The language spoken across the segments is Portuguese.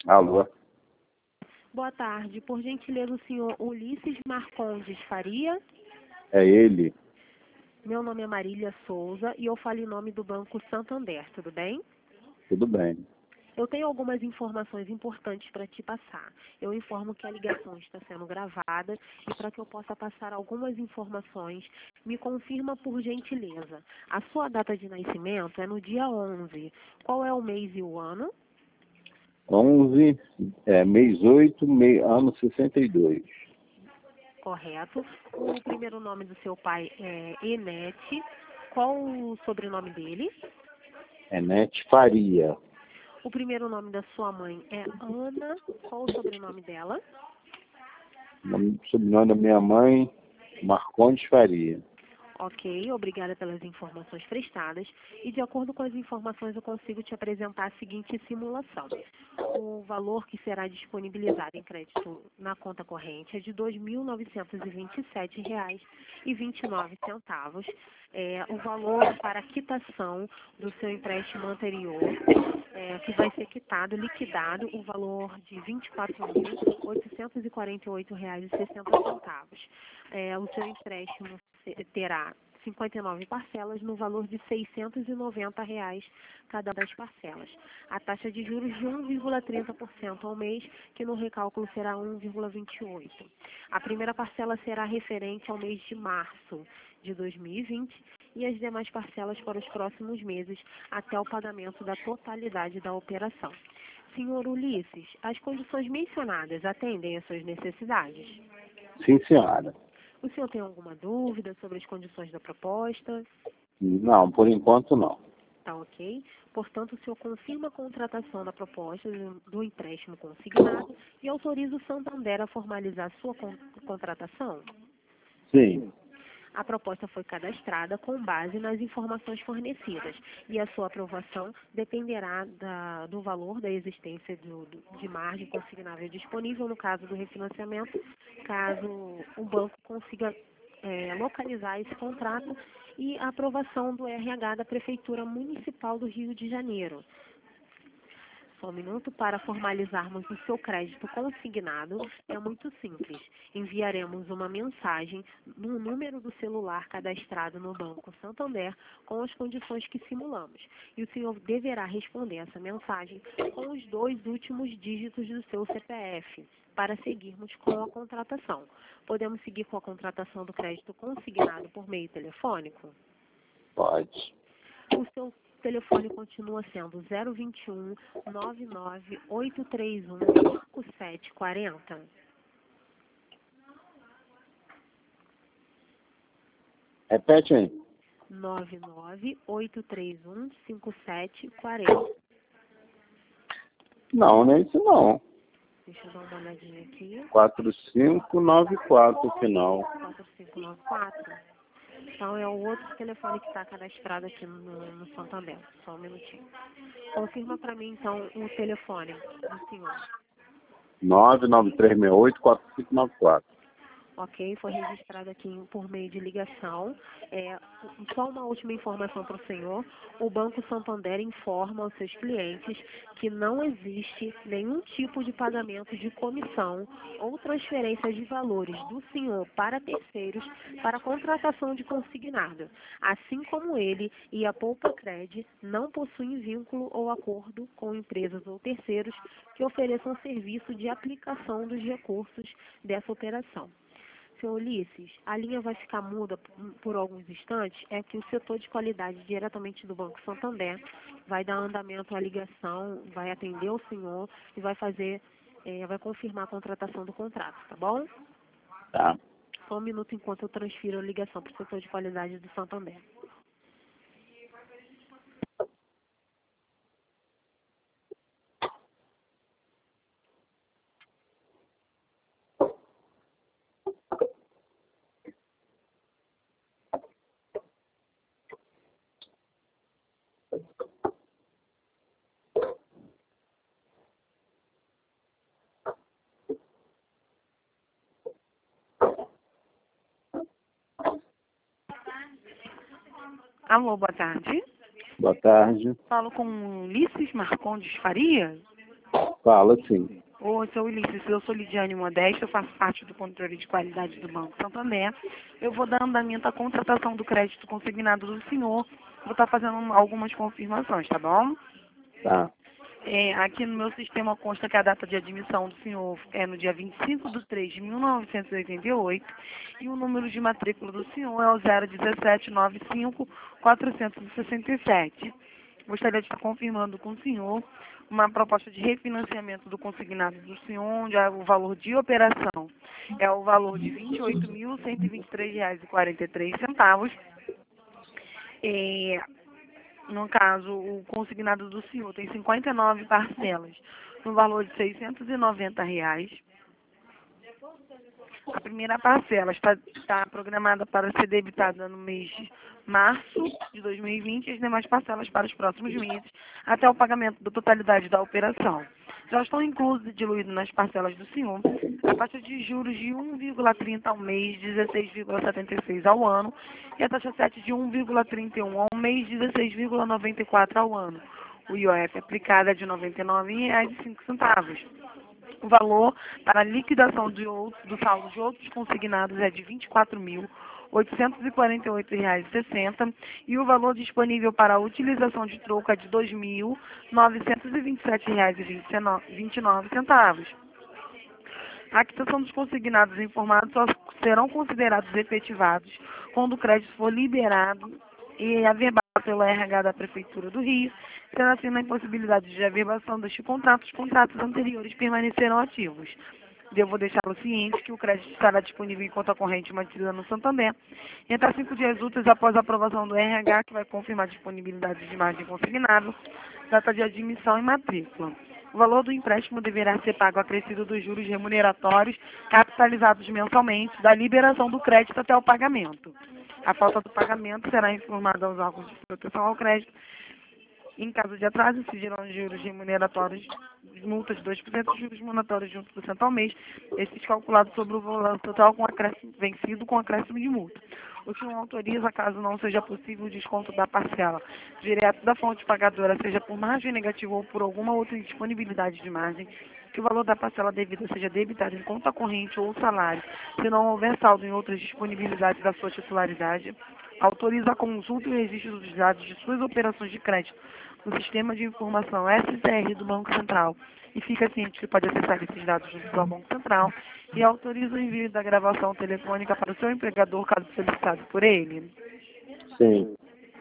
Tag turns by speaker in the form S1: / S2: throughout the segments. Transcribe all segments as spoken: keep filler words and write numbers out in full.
S1: Alô?
S2: Boa tarde. Por gentileza, o senhor Ulisses Marcondes Faria?
S1: É ele?
S2: Meu nome é Marília Souza e eu falo em nome do Banco Santander, tudo bem?
S1: Tudo bem.
S2: Eu tenho algumas informações importantes para te passar. Eu informo que a ligação está sendo gravada e para que eu possa passar algumas informações, me confirma por gentileza. A sua data de nascimento é no dia onze. Qual é o mês e o ano?
S1: onze, é, mês oito, mei, ano sessenta e dois.
S2: Correto. O primeiro nome do seu pai é Enete. Qual o sobrenome dele?
S1: Enete Faria.
S2: O primeiro nome da sua mãe é Ana. Qual o sobrenome dela?
S1: Nome- Sobrenome da minha mãe, Marcondes Faria.
S2: Ok, obrigada pelas informações prestadas. E de acordo com as informações, eu consigo te apresentar a seguinte simulação. O valor que será disponibilizado em crédito na conta corrente é de dois mil novecentos e vinte e sete reais e vinte e nove centavos. É, o valor para quitação do seu empréstimo anterior, é, que vai ser quitado, liquidado, o valor de vinte e quatro mil oitocentos e quarenta e oito reais e sessenta centavos. É, o seu empréstimo terá cinquenta e nove parcelas no valor de seiscentos e noventa reais cada uma das parcelas. A taxa de juros de um vírgula trinta por cento ao mês, que no recálculo será um vírgula vinte e oito por cento. A primeira parcela será referente ao mês de março de dois mil e vinte e as demais parcelas para os próximos meses até o pagamento da totalidade da operação. Senhor Ulisses, as condições mencionadas atendem às suas necessidades?
S1: Sim, senhora.
S2: O senhor tem alguma dúvida sobre as condições da proposta?
S1: Não, por enquanto não.
S2: Tá ok. Portanto, o senhor confirma a contratação da proposta do do empréstimo consignado e autoriza o Santander a formalizar sua con- contratação?
S1: Sim,
S2: A proposta foi cadastrada com base nas informações fornecidas e a sua aprovação dependerá da- do valor da existência do- do- de margem consignável disponível no caso do refinanciamento, caso o banco consiga eh, localizar esse contrato, e a aprovação do R H da Prefeitura Municipal do Rio de Janeiro. Só um minuto. Para formalizarmos o seu crédito consignado, é muito simples. Enviaremos uma mensagem no número do celular cadastrado no Banco Santander com as condições que simulamos. E o senhor deverá responder essa mensagem com os dois últimos dígitos do seu C P F para seguirmos com a contratação. Podemos seguir com a contratação do crédito consignado por meio telefônico?
S1: pode.
S2: O seu telefone continua sendo zero vinte e um, nove nove oito três um, cinco sete quatro zero.
S1: Repete aí.
S2: nove nove oito três um, cinco sete quatro zero.
S1: Não, não é isso não.
S2: Deixa eu dar uma olhadinha aqui.
S1: quatro cinco nove quatro final.
S2: quatro cinco nove quatro. Então é o outro telefone que está cadastrado aqui no, no Santander. Só um minutinho. Confirma para mim, então, o telefone do senhor.
S1: nove nove três seis oito quatro cinco nove quatro.
S2: Ok, foi registrado aqui por meio de ligação. É, só uma última informação para o senhor. O Banco Santander informa aos seus clientes que não existe nenhum tipo de pagamento de comissão ou transferência de valores do senhor para terceiros para contratação de consignado. Assim como ele e a Poupacred não possuem vínculo ou acordo com empresas ou terceiros que ofereçam serviço de aplicação dos recursos dessa operação. Senhor Ulisses, a linha vai ficar muda por, por alguns instantes, é que o setor de qualidade diretamente do Banco Santander vai dar andamento à ligação, vai atender o senhor e vai fazer, eh, vai confirmar a contratação do contrato, tá bom?
S1: Tá.
S2: Só um minuto enquanto eu transfiro a ligação para o setor de qualidade do Santander. Alô, boa tarde.
S1: Boa tarde.
S2: Falo com Ulisses Marcondes Faria.
S1: Fala sim.
S3: Oi, seu Ulisses, eu sou Lidiane Modesto, eu faço parte do controle de qualidade do Banco Santander. Eu vou dar andamento à contratação do crédito consignado do senhor. Vou estar fazendo algumas confirmações, tá bom?
S1: Tá.
S3: É, aqui no meu sistema consta que a data de admissão do senhor é no dia vinte e cinco de três de mil novecentos e oitenta e oito e o número de matrícula do senhor é o zero um sete nove cinco quatro seis sete. Gostaria de estar confirmando com o senhor uma proposta de refinanciamento do consignado do senhor, onde o valor de operação é o valor de vinte e oito mil cento e vinte e três reais e quarenta e três centavos. É, no caso, o consignado do senhor tem cinquenta e nove parcelas, no valor de seiscentos e noventa reais. A primeira parcela está, está programada para ser debitada no mês de março de dois mil e vinte e as demais parcelas para os próximos meses, até o pagamento da totalidade da operação. Já estão inclusos e diluídos nas parcelas do senhor a taxa de juros de um vírgula trinta ao mês, dezesseis vírgula setenta e seis ao ano, e a taxa sete de um vírgula trinta e um ao mês, dezesseis vírgula noventa e quatro ao ano. O I O F aplicado é de noventa e nove reais e cinco centavos. O valor para a liquidação de outros, do saldo de outros consignados é de vinte e quatro mil oitocentos e quarenta e oito reais e sessenta centavos e o valor disponível para a utilização de troco é de dois mil novecentos e vinte e sete reais e vinte e nove centavos. A quitação dos consignados informados só serão considerados efetivados quando o crédito for liberado e averbado pelo R H da Prefeitura do Rio. Sendo assim, na impossibilidade de averbação deste contrato, os contratos anteriores permanecerão ativos. Devo deixá-lo ciente que o crédito estará disponível em conta corrente mantida no Santander e até cinco dias úteis após a aprovação do R H, que vai confirmar a disponibilidade de margem consignado, data de admissão e matrícula. O valor do empréstimo deverá ser pago acrescido dos juros remuneratórios capitalizados mensalmente da liberação do crédito até o pagamento. A falta do pagamento será informada aos órgãos de proteção ao crédito. Em caso de atraso, incidirão juros remuneratórios, multas de dois por cento, juros monetários de um por cento ao mês, esses calculados sobre o valor total com acréscimo, vencido com acréscimo de multa. O senhor autoriza, caso não seja possível o desconto da parcela direto da fonte pagadora, seja por margem negativa ou por alguma outra indisponibilidade de margem, que o valor da parcela devida seja debitado em conta corrente ou salário, se não houver saldo em outras disponibilidades da sua titularidade. Autoriza a consulta e o registro dos dados de suas operações de crédito no Sistema de Informação S C R do Banco Central e fica ciente que pode acessar esses dados junto ao Banco Central e autoriza o envio da gravação telefônica para o seu empregador, caso solicitado por ele.
S1: Sim.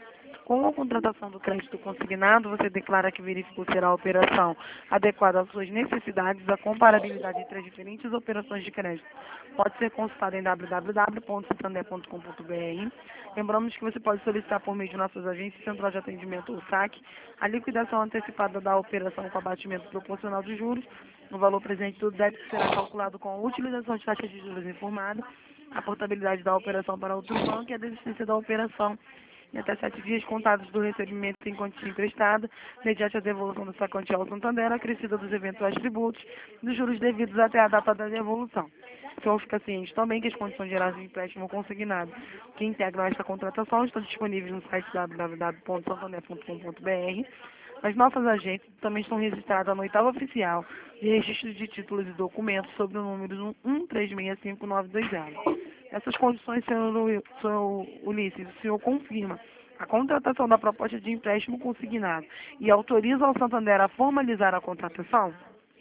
S3: Com a contratação do crédito consignado, você declara que verificou ser a operação adequada às suas necessidades. A comparabilidade entre as diferentes operações de crédito pode ser consultada em w w w ponto santander ponto com ponto b r. Lembramos que você pode solicitar por meio de nossas agências, Central de Atendimento ou S A C, a liquidação antecipada da operação com abatimento proporcional dos juros. O valor presente do débito será calculado com a utilização de taxa de juros informada, a portabilidade da operação para outro banco e a desistência da operação em até sete dias contados do recebimento em quantia emprestada, mediante a devolução dessa quantia ao Santander, acrescida dos eventuais tributos, dos juros devidos até a data da devolução. O senhor fica ciente também que as condições gerais de empréstimo consignado que integram esta contratação estão disponíveis no site w w w ponto santander ponto com ponto b r. As nossas agências também estão registradas no oitavo oficial de registro de títulos e documentos sobre o número um três seis cinco nove dois zero. Essas condições, senhor, senhor Ulisses, o senhor confirma a contratação da proposta de empréstimo consignado e autoriza ao Santander a formalizar a contratação?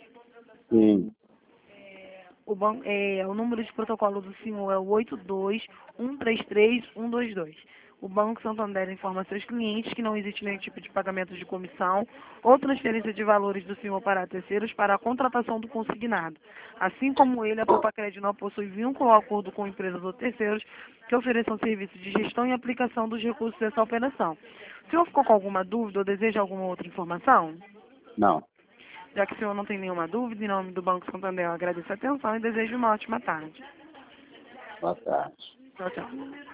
S1: Sim.
S3: O, ban é, o número de protocolo do senhor é o oito dois um três três um dois dois. O Banco Santander informa a seus clientes que não existe nenhum tipo de pagamento de comissão ou transferência de valores do senhor para terceiros para a contratação do consignado. Assim como ele, a Poupa Crédito não possui vínculo ou acordo com empresas ou terceiros que ofereçam serviços de gestão e aplicação dos recursos dessa operação. O senhor ficou com alguma dúvida ou deseja alguma outra informação?
S1: Não.
S3: Já que o senhor não tem nenhuma dúvida, em nome do Banco Santander, eu agradeço a atenção e desejo uma ótima tarde.
S1: Boa tarde.
S3: Tchau, tchau.